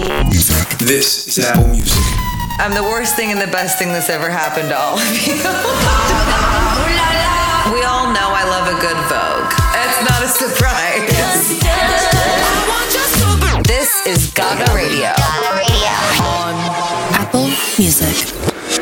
This is Apple Music. I'm the worst thing and the best thing that's ever happened to all of you. We all know I love a good Vogue. It's not a surprise. This is Gaga Radio. On Apple Music.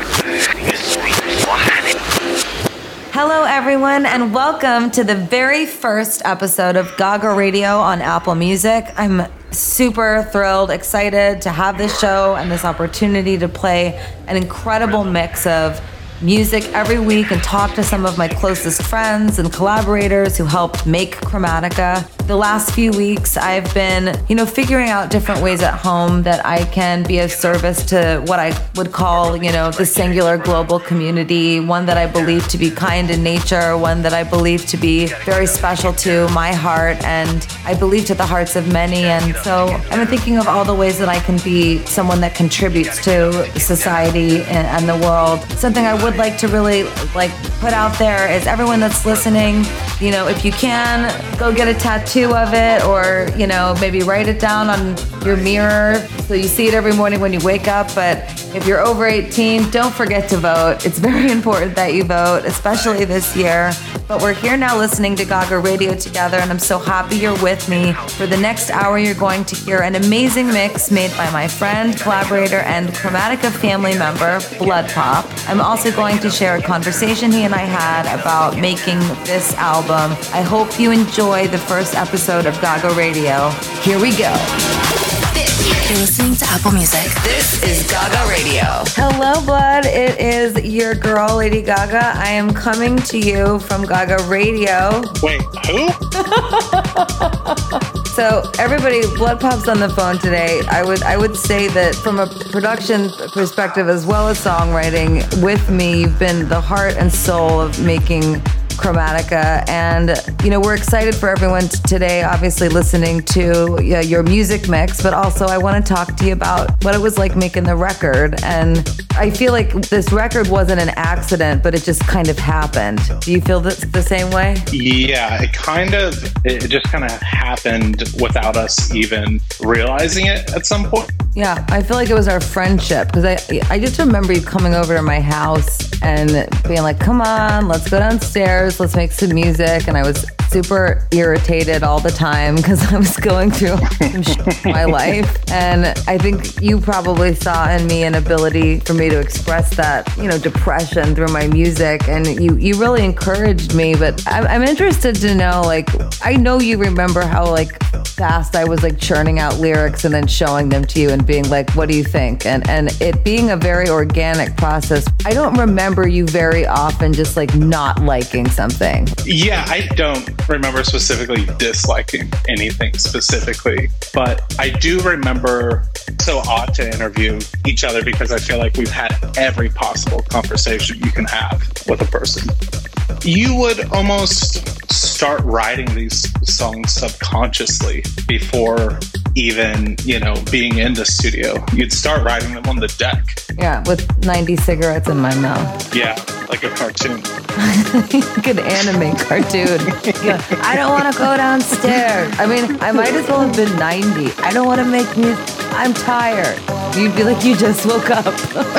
Hello, everyone, and welcome to the very first episode of Gaga Radio on Apple Music. I'm super thrilled, excited to have this show and this opportunity to play an incredible mix of music every week and talk to some of my closest friends and collaborators who helped make Chromatica. The last few weeks, I've been, figuring out different ways at home that I can be of service to what I would call, the singular global community, one that I believe to be kind in nature, one that I believe to be very special to my heart, and I believe to the hearts of many. And so I've been thinking of all the ways that I can be someone that contributes to society and the world. Something I would like to really put out there is everyone that's listening, if you can, go get a tattoo of it, or maybe write it down on your mirror so you see it every morning when you wake up. But if you're over 18, don't forget to vote. It's very important that you vote, especially this year. But we're here now listening to Gaga Radio together, and I'm so happy you're with me. For the next hour, you're going to hear an amazing mix made by my friend, collaborator, and Chromatica family member, Blood Pop. I'm also going to share a conversation he and I had about making this album. I hope you enjoy the first episode of Gaga Radio. Here we go. You're listening to Apple Music. This is Gaga Radio. Hello, Blood. It is your girl, Lady Gaga. I am coming to you from Gaga Radio. Wait, who? So everybody, Blood Pop's on the phone today. I would say that from a production perspective as well as songwriting, with me, you've been the heart and soul of making Chromatica, and we're excited for everyone today, obviously listening to your music mix, but also I want to talk to you about what it was like making the record. And I feel like this record wasn't an accident, but it just kind of happened. Do you feel the same way? Yeah, it just kind of happened without us even realizing it at some point. Yeah, I feel like it was our friendship, because I just remember you coming over to my house and being like, come on, let's go downstairs, let's make some music. And I was super irritated all the time because I was going through some shit in my life. And I think you probably saw in me an ability for me to express that, depression through my music. And you really encouraged me. But I'm interested to know, I know you remember how, fast I was, churning out lyrics and then showing them to you and being like, what do you think? And it being a very organic process. I don't remember you very often just, not liking something. Yeah, I don't remember specifically disliking anything specifically, but I do remember. So odd to interview each other because I feel like we've had every possible conversation you can have with a person. You would almost start writing these songs subconsciously before even, being in the studio. You'd start writing them on the deck. Yeah, with 90 cigarettes in my mouth. Yeah, like a cartoon. Like an anime cartoon. Yeah. I don't want to go downstairs. I mean, I might as well have been 90. I don't want to make music. I'm tired. You'd be like, you just woke up.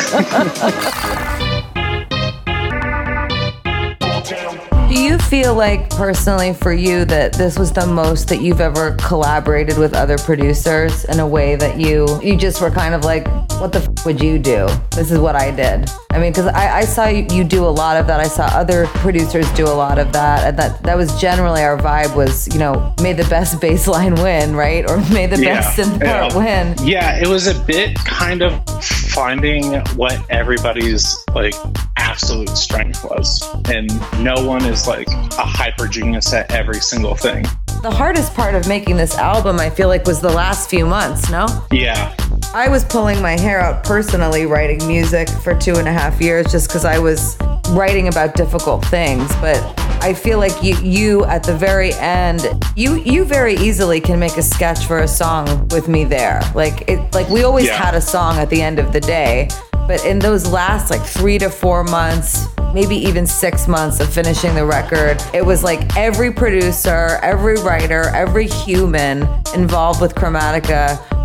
Do you feel like, personally for you, that this was the most that you've ever collaborated with other producers in a way that you just were kind of like, what the would you do? This is what I did. I mean, because I saw you do a lot of that. I saw other producers do a lot of that. And that was generally our vibe was, may the best bass line win, right? Or may the best synth part win. Yeah, it was a bit kind of finding what everybody's absolute strength was. And no one is a hyper genius at every single thing. The hardest part of making this album, I feel like, was the last few months, no? Yeah. I was pulling my hair out personally writing music for 2.5 years just because I was writing about difficult things. But I feel like you at the very end, you very easily can make a sketch for a song with me there. We always had a song at the end of the day. But in those last 3 to 4 months, maybe even 6 months of finishing the record, it was every producer, every writer, every human involved with Chromatica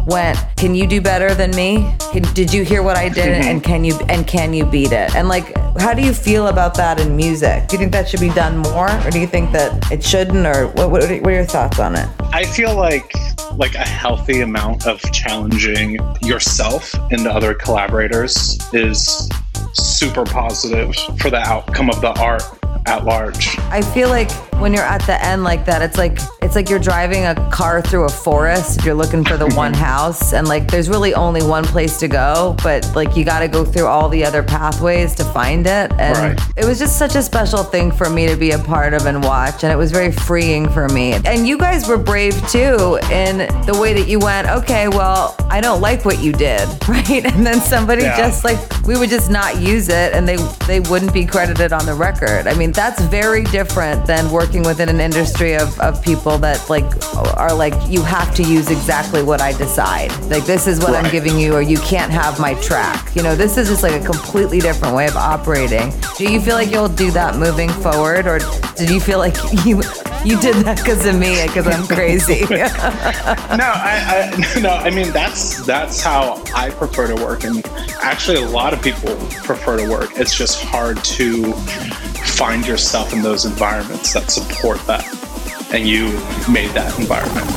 went, can you do better than me? Did you hear what I did? And can you beat it? And like, how do you feel about that in music? Do you think that should be done more, or do you think that it shouldn't, or what are your thoughts on it? I feel like a healthy amount of challenging yourself and the other collaborators is super positive for the outcome of the art at large. I feel like when you're at the end like that, it's like you're driving a car through a forest. You're looking for the one house, and like there's really only one place to go, but like you got to go through all the other pathways to find it. And It was just such a special thing for me to be a part of and watch, and it was very freeing for me. And you guys were brave too in the way that you went, okay, well, I don't like what you did, right? And then somebody just like, we would just not use it, and they wouldn't be credited on the record. I mean, that's very different than working within an industry of people that like are like, you have to use exactly what I decide. Like, this is what I'm giving you, or you can't have my track. You know, this is just like a completely different way of operating. Do you feel like you'll do that moving forward, or did you feel like you did that because of me, because I'm crazy? No, I mean, that's how I prefer to work, and actually a lot of people prefer to work. It's just hard to find yourself in those environments that support that, and you made that environment.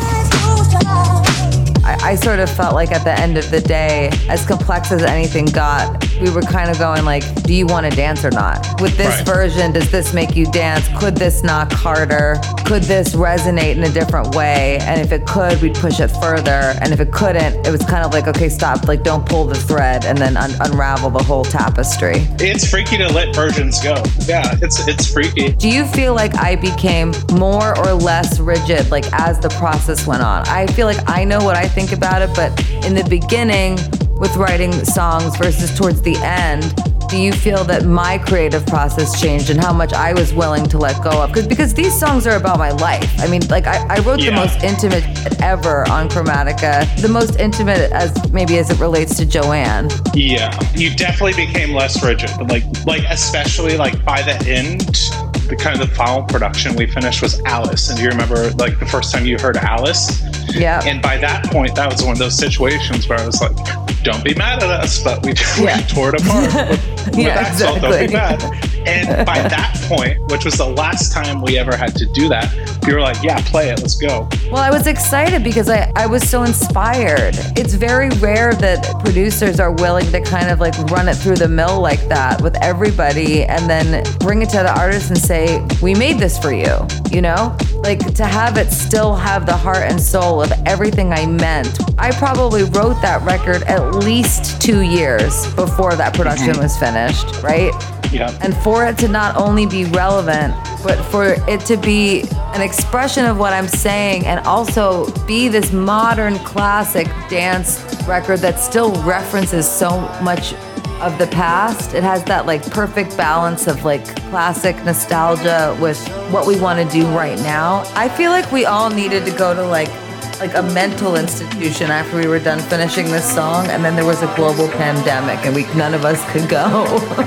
I sort of felt like at the end of the day, as complex as anything got, we were kind of going like, do you want to dance or not? With this version, does this make you dance? Could this knock harder? Could this resonate in a different way? And if it could, we'd push it further. And if it couldn't, it was kind of like, okay, stop, like don't pull the thread and then unravel the whole tapestry. It's freaky to let versions go. Yeah, it's freaky. Do you feel like I became more or less rigid, like as the process went on? I feel like I know what I think about it, but in the beginning with writing songs versus towards the end, do you feel that my creative process changed and how much I was willing to let go of? Because these songs are about my life. I mean, like I wrote the most intimate ever on Chromatica, the most intimate as it relates to Joanne. Yeah, you definitely became less rigid, like especially like by the end, the kind of the final production we finished was Alice. And do you remember like the first time you heard Alice? Yeah. And by that point, that was one of those situations where I was like, don't be mad at us, but we tore it apart. Axel, don't be mad. And by that point, which was the last time we ever had to do that, you were like, yeah, play it, let's go. Well, I was excited because I was so inspired. It's very rare that producers are willing to kind of like run it through the mill like that with everybody and then bring it to the artist and say, we made this for you, you know? Like to have it still have the heart and soul of everything I meant. I probably wrote that record at least 2 years before that production was finished, right? Yeah. And for it to not only be relevant, but for it to be an expression of what I'm saying and also be this modern classic dance record that still references so much of the past. It has that like perfect balance of like classic nostalgia with what we want to do right now. I feel like we all needed to go to like a mental institution after we were done finishing this song, and then there was a global pandemic and none of us could go.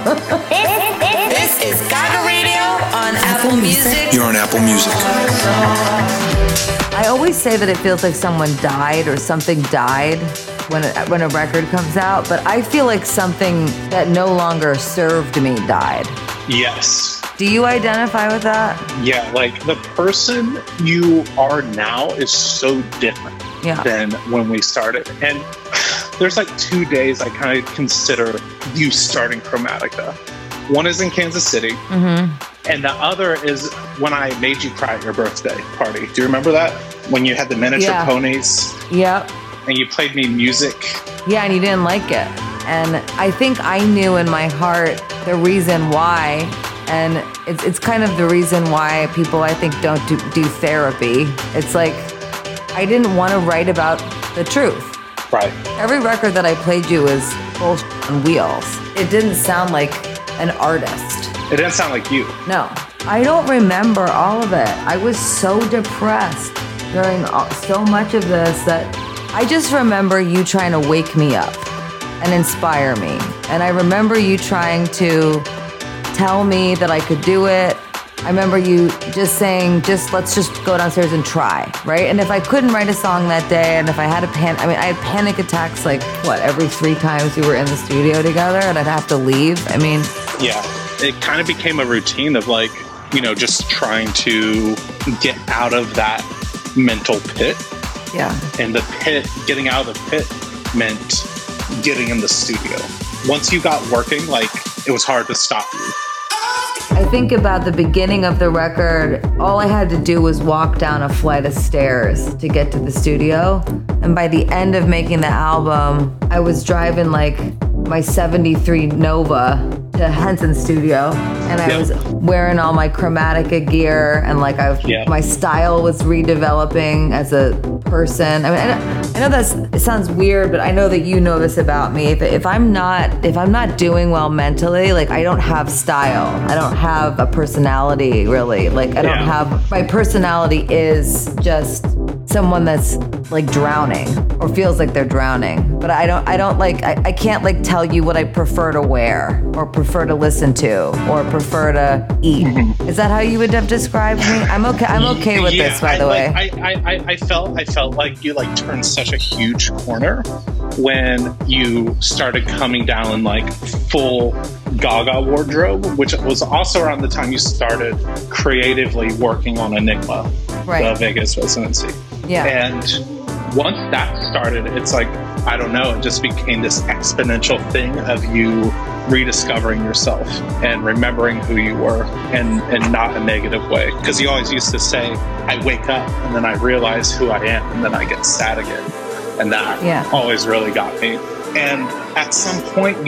This is Gaga Radio on Apple Music. You're on Apple Music. I always say that it feels like someone died or something died when a record comes out, but I feel like something that no longer served me died. Yes. Do you identify with that? Yeah, like the person you are now is so different than when we started. And there's like 2 days I kind of consider you starting Chromatica. One is in Kansas City, and the other is when I made you cry at your birthday party. Do you remember that? When you had the miniature ponies? Yep. And you played me music? Yeah, and you didn't like it. And I think I knew in my heart the reason why. And it's kind of the reason why people, I think, don't do therapy. It's like, I didn't want to write about the truth. Right. Every record that I played you was bullshit on wheels. It didn't sound like an artist. It didn't sound like you. No. I don't remember all of it. I was so depressed during so much of this that I just remember you trying to wake me up and inspire me. And I remember you trying to tell me that I could do it I remember you just saying, let's just go downstairs and try, right? And if I couldn't write a song that day, and if I had I had panic attacks like, every 3 times we were in the studio together, and I'd have to leave. I mean... Yeah, it kind of became a routine of like, just trying to get out of that mental pit. Yeah. And getting out of the pit meant getting in the studio. Once you got working, like, it was hard to stop you. I think about the beginning of the record, all I had to do was walk down a flight of stairs to get to the studio. And by the end of making the album, I was driving like my 73 Nova to Henson Studio, and I was wearing all my Chromatica gear, and like my style was redeveloping as a person. I mean, I know it sounds weird, but I know that you know this about me. If I'm not doing well mentally, like I don't have style. I don't have a personality really. Like I don't have, my personality is just someone that's like drowning or feels like they're drowning. But I can't like tell you what I prefer to wear or prefer to listen to or prefer to eat. Is that how you would have described me? I'm okay with this, by the way. I felt like you like turned such a huge corner when you started coming down in like full Gaga wardrobe, which was also around the time you started creatively working on Enigma, the Vegas residency. Yeah. And once that started, it's like, I don't know, it just became this exponential thing of you rediscovering yourself and remembering who you were, and not a negative way. Because you always used to say, I wake up and then I realize who I am and then I get sad again. And that always really got me. And at some point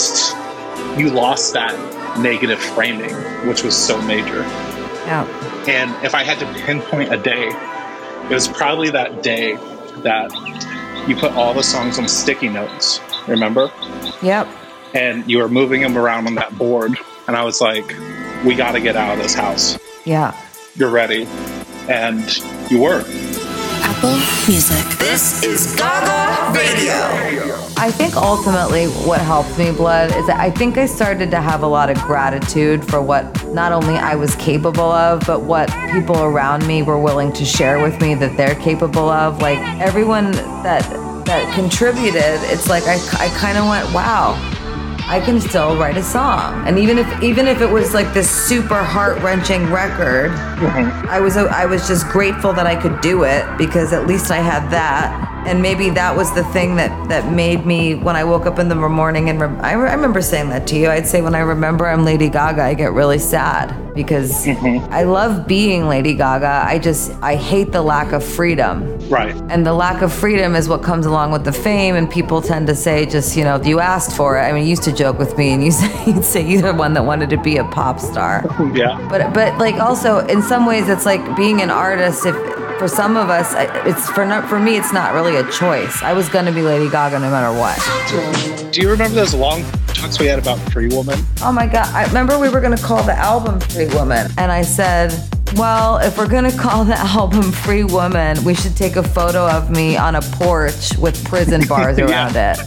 you lost that negative framing, which was so major. Yeah. And if I had to pinpoint a day, it was probably that day that you put all the songs on sticky notes, remember? Yep. And you were moving them around on that board. And I was like, we got to get out of this house. Yeah. You're ready. And you were. Apple Music. This is Gaga Radio. I think ultimately what helped me, Blood, is that I think I started to have a lot of gratitude for what not only I was capable of, but what people around me were willing to share with me that they're capable of. Like everyone that contributed, it's like I kind of went, wow, I can still write a song. And even if it was like this super heart-wrenching record, I was just grateful that I could do it, because at least I had that. And maybe that was the thing that made me, when I woke up in the morning, and I remember saying that to you, I'd say when I remember I'm Lady Gaga, I get really sad, because I love being Lady Gaga. I hate the lack of freedom. Right. And the lack of freedom is what comes along with the fame, and people tend to say, just, you asked for it. I mean, you used to joke with me, and you'd say you're the one that wanted to be a pop star. Yeah. But like also in some ways it's like being an artist. If for some of us, for me, it's not really a choice. I was gonna be Lady Gaga no matter what. Do you remember those long talks we had about Free Woman? Oh my God! I remember we were gonna call the album Free Woman, and I said, well, if we're gonna call the album Free Woman, we should take a photo of me on a porch with prison bars around it.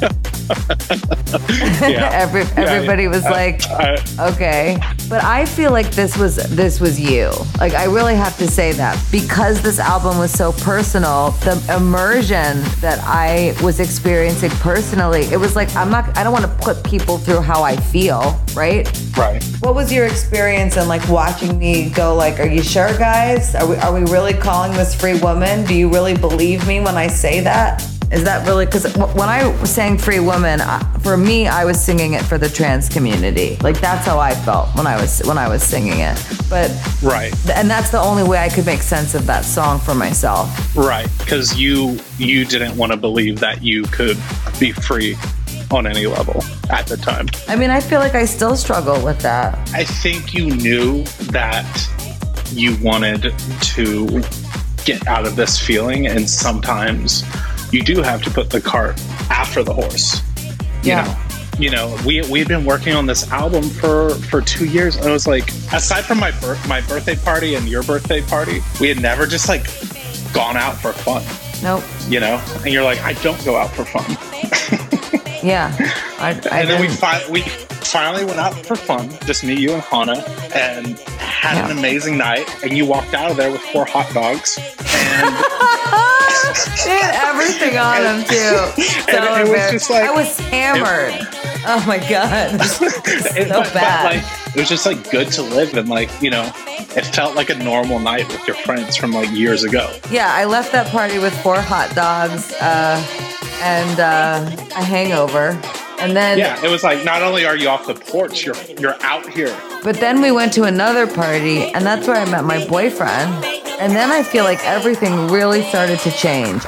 Everybody was like, okay. But I feel like this was you. Like, I really have to say that, because this album was so personal, the immersion that I was experiencing personally, it was like, I don't want to put people through how I feel, right? Right. What was your experience in like watching me go like, are you sure, guys? Are we really calling this Free Woman? Do you really believe me when I say that? Is that really, because when I sang Free Woman, for me, I was singing it for the trans community. Like, that's how I felt when I was singing it. But right, and that's the only way I could make sense of that song for myself. Right, because you didn't want to believe that you could be free on any level at the time. I mean, I feel like I still struggle with that. I think you knew that you wanted to get out of this feeling, and sometimes you do have to put the cart after the horse. You know, we had been working on this album for 2 years, and it was like, aside from my birthday party and your birthday party, we had never just like gone out for fun. Nope. And you're like, I don't go out for fun. Yeah. And then we finally went out for fun, just me, you, and Hannah, and had an amazing night. And you walked out of there with 4 hot dogs. And they had everything on them too. So it was just like, I was hammered. Oh my God. Bad. But like, it was just like good to live, and like, you know, it felt like a normal night with your friends from like years ago. Yeah, I left that party with 4 hot dogs and a hangover. And then it was like, not only are you off the porch, you're out here. But then we went to another party, and that's where I met my boyfriend. And then I feel like everything really started to change.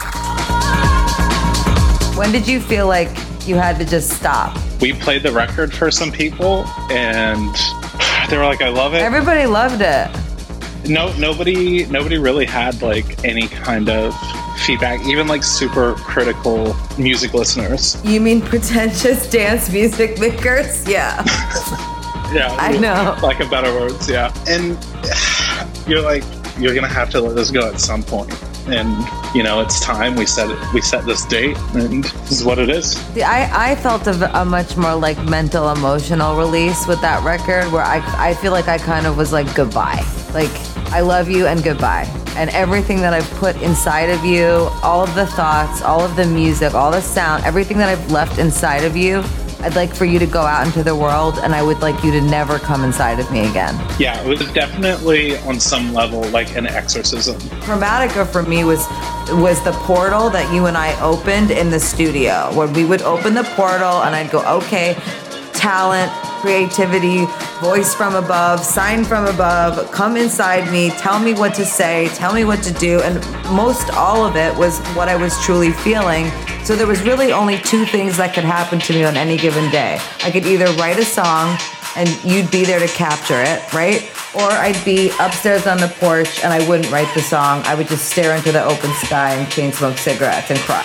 When did you feel like you had to just stop? We played the record for some people, and they were like, I love it. Everybody loved it. No, nobody really had like any kind of feedback, even like super critical music listeners. You mean pretentious dance music makers? Yeah. Yeah. I know. Like a better words, yeah. And you're like, you're going to have to let this go at some point. And, you know, it's time. We set this date, and this is what it is. See, I felt a much more like mental, emotional release with that record, where I feel like I kind of was like, goodbye. Like, I love you and goodbye. And everything that I've put inside of you, all of the thoughts, all of the music, all the sound, everything that I've left inside of you, I'd like for you to go out into the world, and I would like you to never come inside of me again. Yeah, it was definitely on some level like an exorcism. Chromatica for me was the portal that you and I opened in the studio, where we would open the portal and I'd go, okay, talent, creativity, voice from above, sign from above, come inside me, tell me what to say, tell me what to do. And most all of it was what I was truly feeling. So there was really only 2 things that could happen to me on any given day. I could either write a song and you'd be there to capture it, right? Or I'd be upstairs on the porch and I wouldn't write the song. I would just stare into the open sky and chain smoke cigarettes and cry.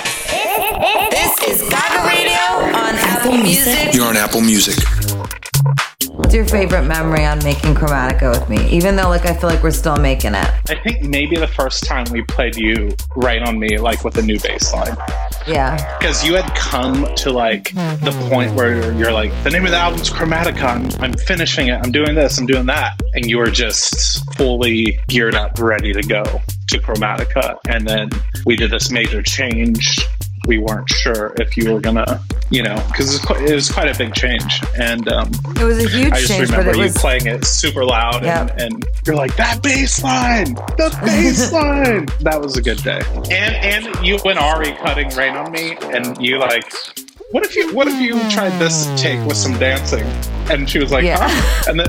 This is Gaga Radio on Apple Music. You're on Apple Music. What's your favorite memory on making Chromatica with me? Even though, like, I feel like we're still making it. I think maybe the first time we played You Right On Me, like with a new bass line. Yeah. Because you had come to like the point where you're like, the name of the album's Chromatica. I'm finishing it. I'm doing this. I'm doing that. And you were just fully geared up, ready to go to Chromatica. And then we did this major change. We weren't sure if you were gonna, you know, because it was quite a big change. And it was a huge change. I just remember you playing it super loud, and you're like, that bass line, the bass line. That was a good day. And you and Ari cutting Rain on Me, and you like, what if you tried this take with some dancing? And she was like, huh? And then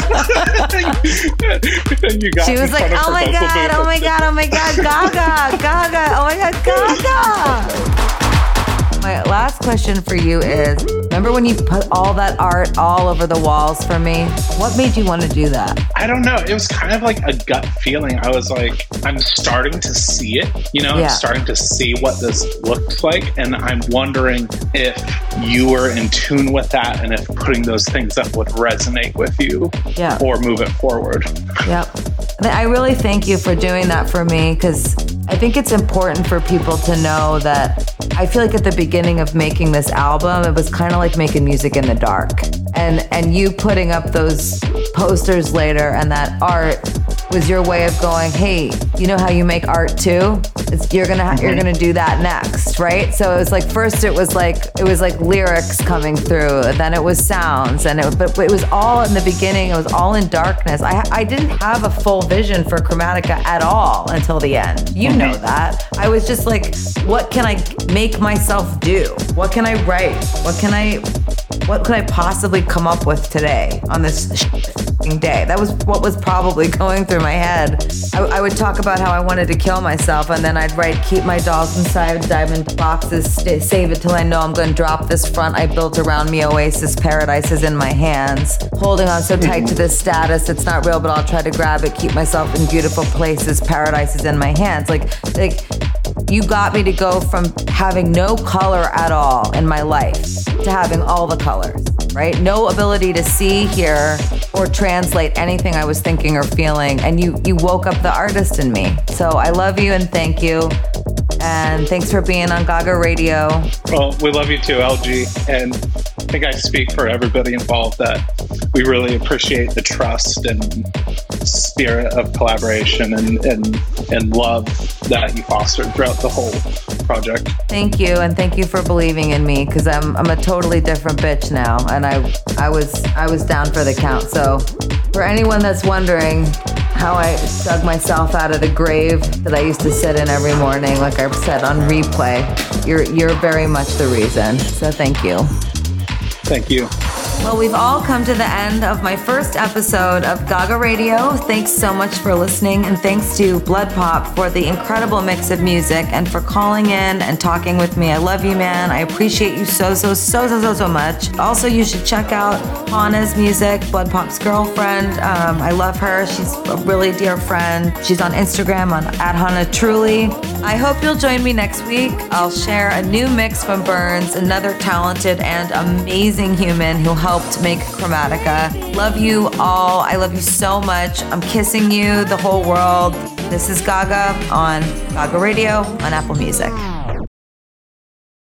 you got. She was like, oh my god, oh my god, oh my god, Gaga, Gaga, oh my god, Gaga. My last question for you is, remember when you put all that art all over the walls for me? What made you want to do that? I don't know. It was kind of like a gut feeling. I was like, I'm starting to see it, you know, I'm starting to see what this looks like. And I'm wondering if you were in tune with that and if putting those things up would resonate with you or move it forward. Yep. I really thank you for doing that for me, because I think it's important for people to know that I feel like at the beginning of making this album, it was kind of like making music in the dark. And you putting up those posters later and that art was your way of going, hey, you know how you make art too? You're gonna do that next, right? So it was like, first it was like lyrics coming through, and then it was sounds, but it was all in the beginning. It was all in darkness. I didn't have a full vision for Chromatica at all until the end. You know that. I was just like, what can I make myself do? What can I write? What could I possibly come up with today on this day? That was what was probably going through my head. I would talk about how I wanted to kill myself, and then I'd write, keep my dolls inside diamond boxes, save it till I know I'm going to drop this front I built around me, oasis, paradise is in my hands. Holding on so tight to this status, it's not real, but I'll try to grab it, keep myself in beautiful places, paradise is in my hands. Like you got me to go from having no color at all in my life to having all the colors, right? No ability to see, hear, or translate anything I was thinking or feeling. And you woke up the artist in me. So I love you and thank you. And thanks for being on Gaga Radio. Well, we love you too, LG. And I think I speak for everybody involved that we really appreciate the trust and spirit of collaboration and love that you fostered throughout the whole project. Thank you, and thank you for believing in me, because I'm a totally different bitch now, and I was down for the count. So for anyone that's wondering how I dug myself out of the grave that I used to sit in every morning, like I've said on replay, you're very much the reason. So thank you. Thank you. Well, we've all come to the end of my first episode of Gaga Radio. Thanks so much for listening, and thanks to Blood Pop for the incredible mix of music and for calling in and talking with me. I love you, man. I appreciate you so much. Also, you should check out Hannah's music, Blood Pop's girlfriend. I love her. She's a really dear friend. She's on Instagram on @HannahTruly. I hope you'll join me next week. I'll share a new mix from Burns, another talented and amazing human who helped make Chromatica. Love you all. I love you so much. I'm kissing you, the whole world. This is Gaga on Gaga Radio on Apple Music.